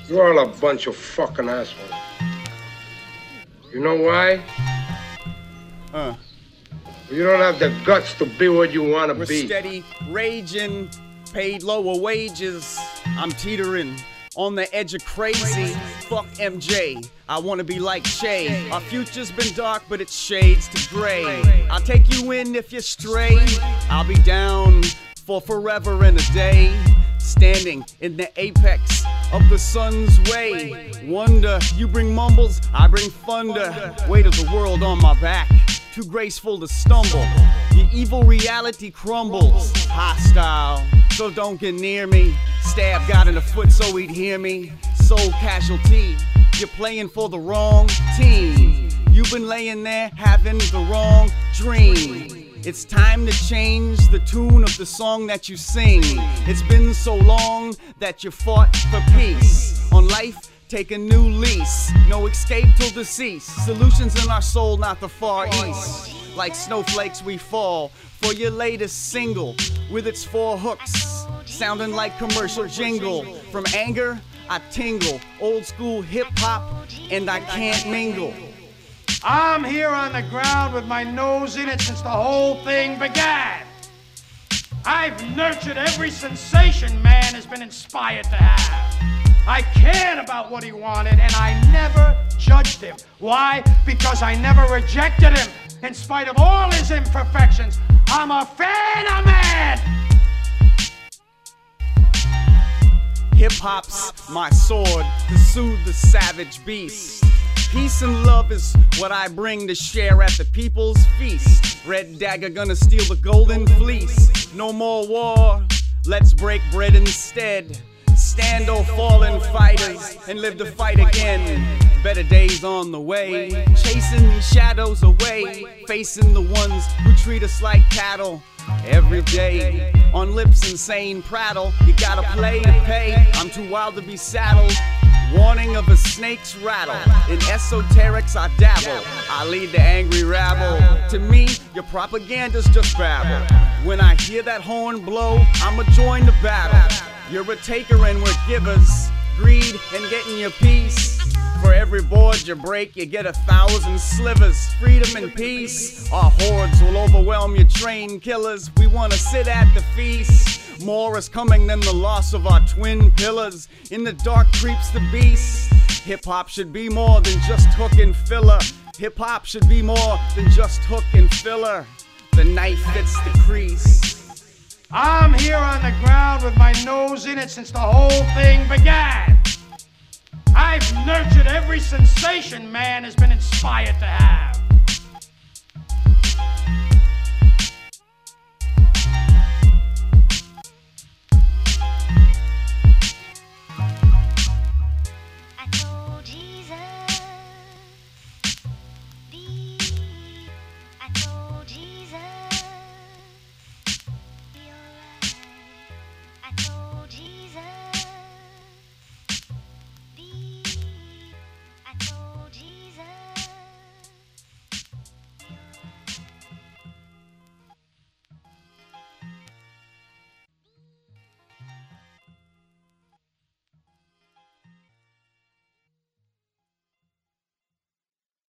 You're all a bunch of fucking assholes. You know why? You don't have the guts to be what you want to be. We're steady raging, paid lower wages. I'm teetering on the edge of crazy. Fuck MJ, I wanna be like Shay. Our future's been dark, but it shades to gray. I'll take you in if you stray. I'll be down for forever and a day, standing in the apex of the sun's way. Wonder, you bring mumbles, I bring thunder. Weight of the world on my back, too graceful to stumble. Your evil reality crumbles. Hostile, so don't get near me. Stab God in the foot so he'd hear me. Soul casualty, you're playing for the wrong team. You've been laying there having the wrong dream. It's time to change the tune of the song that you sing. It's been so long that you fought for peace. On life, take a new lease. No escape till decease. Solutions in our soul, not the far east. Like snowflakes we fall for your latest single with its 4 hooks, sounding like commercial jingle. From anger, I tingle. Old school hip hop, and I can't mingle. I'm here on the ground with my nose in it since the whole thing began. I've nurtured every sensation man has been inspired to have. I cared about what he wanted and I never judged him. Why? Because I never rejected him. In spite of all his imperfections, I'm a fan of man. Hip-hop's my sword to soothe the savage beast. Peace and love is what I bring to share at the people's feast. Red dagger gonna steal the golden fleece. No more war, let's break bread instead. Stand, oh fallen fighters, and live to fight again. Better days on the way, chasing these shadows away. Facing the ones who treat us like cattle. Every day, on lips insane prattle. You gotta play to pay, I'm too wild to be saddled. Warning of a snake's rattle. In esoterics I dabble, I lead the angry rabble. To me, your propaganda's just babble. When I hear that horn blow, I'ma join the battle. You're a taker and we're givers. Greed and getting your piece. For every board you break, you get 1,000 slivers. Freedom and peace, our hordes will overwhelm your trained killers. We wanna sit at the feast. More is coming than the loss of our twin pillars. In the dark creeps the beast. Hip-hop should be more than just hook and filler. Hip-hop should be more than just hook and filler. The knife fits the crease. I'm here on the ground with my nose in it since the whole thing began. I've nurtured every sensation man has been inspired to have.